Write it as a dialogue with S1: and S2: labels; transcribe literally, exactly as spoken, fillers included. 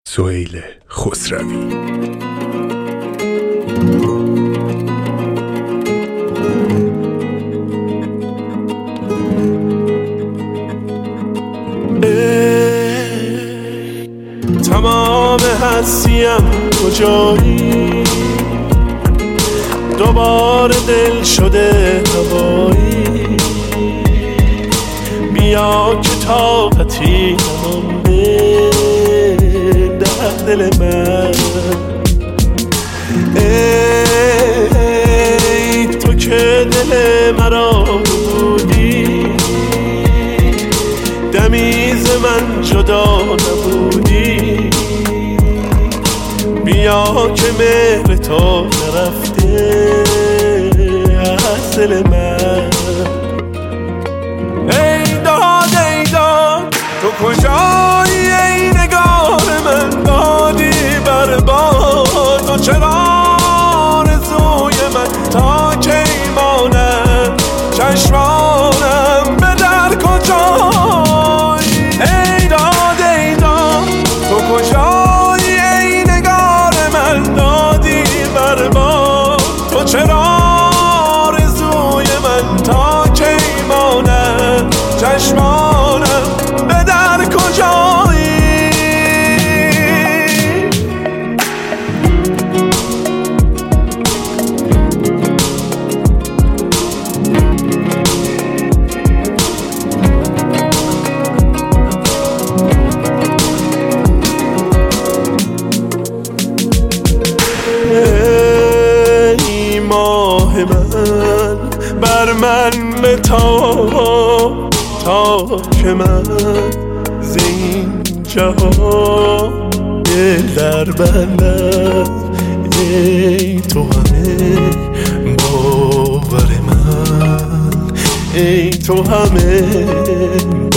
S1: سهیل خسروی.
S2: تمام هستیم کجایی، دوباره دل شده هوایی، بیا که طاقتی نمانده در دل من. ای تو که دل مرا بودی، دمی ز من جدا نبودی، بیا که مهر تو نرفته از دل من. ای داد ای داد تو کجایی، ای نگار من دادی برباد، تو چرا آرزوی من تا کی مانم، چشمانم به در کجایی. ای داد ای داد تو کجایی، ای نگار من دادی برباد، تو چرا آرزوی من تا کی مانم، چشمانم به در کجایی. ای ماه من بر من بتاب تا که من زین جهان دل در بندم. ای تو همه باور من، ای تو همه